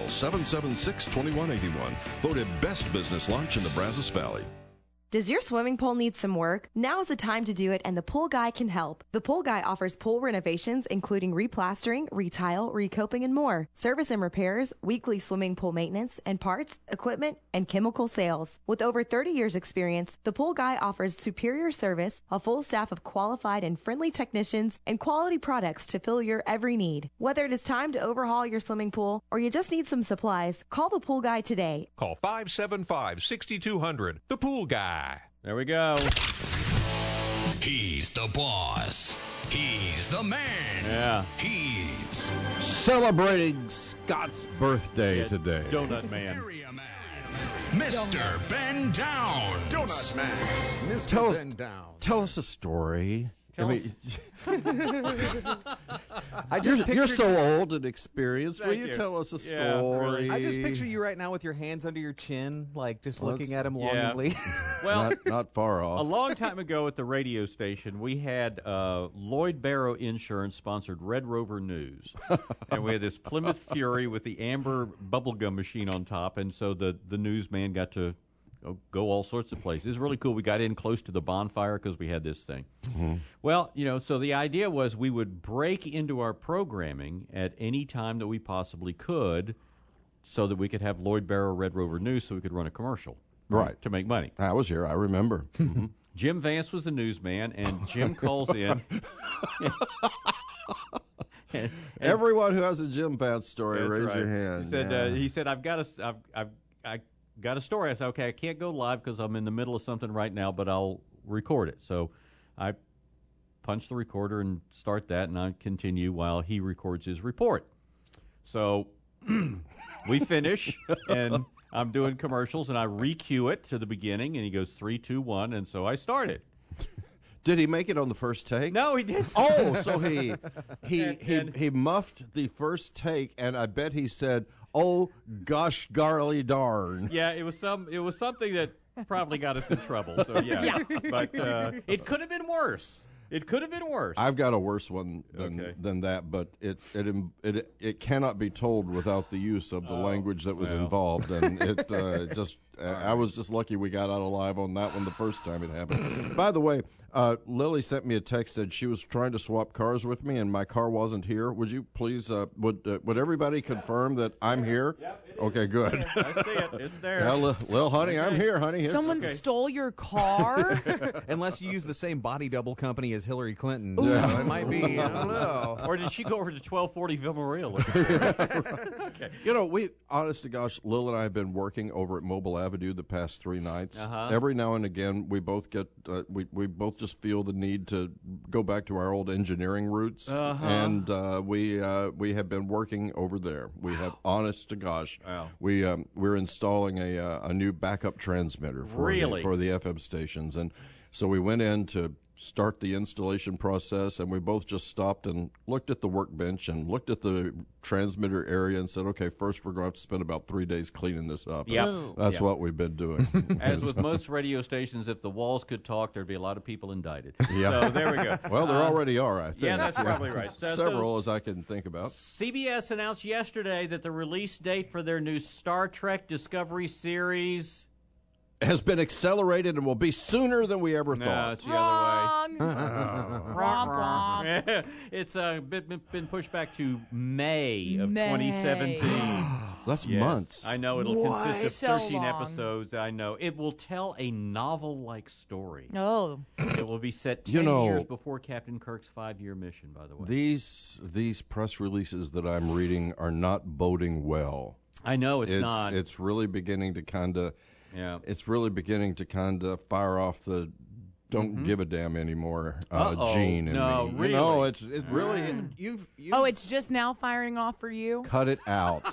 776-2181. Voted best business lunch in the Brazos Valley. Does your swimming pool need some work? Now is the time to do it, and the Pool Guy can help. The Pool Guy offers pool renovations, including replastering, retile, recoping, and more. Service and repairs, weekly swimming pool maintenance, and parts, equipment, and chemical sales. With over 30 years experience, the Pool Guy offers superior service, a full staff of qualified and friendly technicians, and quality products to fill your every need. Whether it is time to overhaul your swimming pool or you just need some supplies, call the Pool Guy today. Call 575-6200. The Pool Guy. There we go. He's the boss. He's the man. Yeah. He's celebrating Scott's birthday today. Donut Man. Mr. Ben Down. Donut Man. Mr. Ben Down. Tell us a story. You're so old and experienced. Will you tell us a story? Really. I just picture you right now with your hands under your chin, like just looking at him longingly. Well, not far off. A long time ago at the radio station, we had Lloyd Barrow Insurance sponsored Red Rover News, and we had this Plymouth Fury with the amber bubblegum machine on top, and so the newsman got to go all sorts of places. It was really cool. We got in close to the bonfire because we had this thing. Mm-hmm. Well, so the idea was we would break into our programming at any time that we possibly could so that we could have Lloyd Barrow Red Rover News so we could run a commercial. Right. To make money. I was here. I remember. Mm-hmm. Jim Vance was the newsman, and Jim calls in. and everyone who has a Jim Vance story, raise right. your hand. He said, I've got a story. I said, okay, I can't go live because I'm in the middle of something right now, but I'll record it. So I punch the recorder and start that, and I continue while he records his report. So we finish, and I'm doing commercials, and I re-cue it to the beginning, and he goes 3, 2, 1, and so I started. Did he make it on the first take? No, he didn't. Oh, so he muffed the first take, and I bet he said, "Oh gosh, golly darn." Yeah, it was something that probably got us in trouble. So yeah. But it could have been worse. It could have been worse. I've got a worse one than that, but it cannot be told without the use of the language that was involved, and I was just lucky we got out alive on that one the first time it happened. By the way, Lily sent me a text, said she was trying to swap cars with me, and my car wasn't here. Would you please, would everybody confirm that I'm here? Yep, okay, good. I see it. It's there. Yeah, Lil, honey, I'm here, honey. Someone stole your car? Unless you use the same body double company as Hillary Clinton. So it might be, I don't know. Or did she go over to 1240 Villarreal? Okay. You know, honest to gosh, Lil and I have been working over at Mobile Avenue the past 3 nights. Every now and again, we both get, we both just feel the need to go back to our old engineering roots. And we have been working over there. We have, honest to gosh, we're installing a new backup transmitter for the FM stations. And so we went in to start the installation process, and we both just stopped and looked at the workbench and looked at the transmitter area and said, okay, first we're going to have to spend about 3 days cleaning this up. That's what we've been doing. As with most radio stations, if the walls could talk, there'd be a lot of people indicted. So there we go. Well, there already are, I think. Yeah, that's probably right. Several, as I can think about. CBS announced yesterday that the release date for their new Star Trek Discovery series has been accelerated and will be sooner than we ever thought. No, it's the other way. Wrong. It's been pushed back to May of 2017. That's months. I know. It'll consist of 13 episodes. I know. It will tell a novel-like story. Oh. It will be set 10 years before Captain Kirk's 5-year mission, by the way. These press releases that I'm reading are not boding well. I know, it's not. It's really beginning to kind of... Yeah, it's really beginning to kind of fire off the "don't give a damn anymore" gene in me. Really? You know, it's really it's just now firing off for you. Cut it out.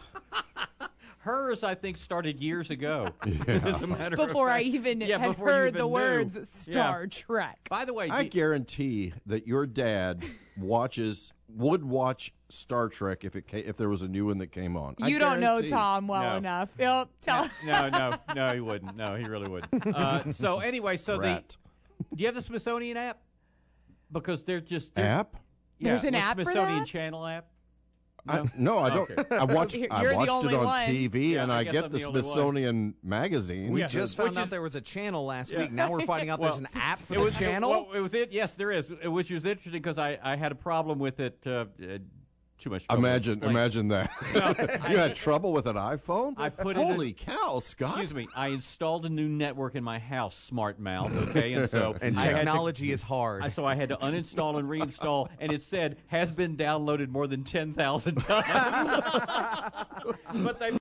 Hers, I think, started years ago. As a matter before of I fact. even had heard the words Star Trek. By the way, I guarantee that your dad would watch Star Trek if there was a new one that came on. You don't know Tom well enough. He'll tell. No, he wouldn't. No, he really wouldn't. So anyway, do you have the Smithsonian app? Because they're just app. Yeah, there's an app Smithsonian for that? Channel app. No, I don't. Okay. I watched it on TV, and I guess get I'm the the only Smithsonian magazine. We just found out there was a channel last week. Now we're finding out there's an app for the channel. Yes, there is, which was interesting because I had a problem with it. Too much trouble. Imagine that. You had trouble with an iPhone? I put Holy cow, Scott. Excuse me. I installed a new network in my house, Smart Mouth, okay? And so technology is hard. So I had to uninstall and reinstall, and it said, has been downloaded more than 10,000 times. But they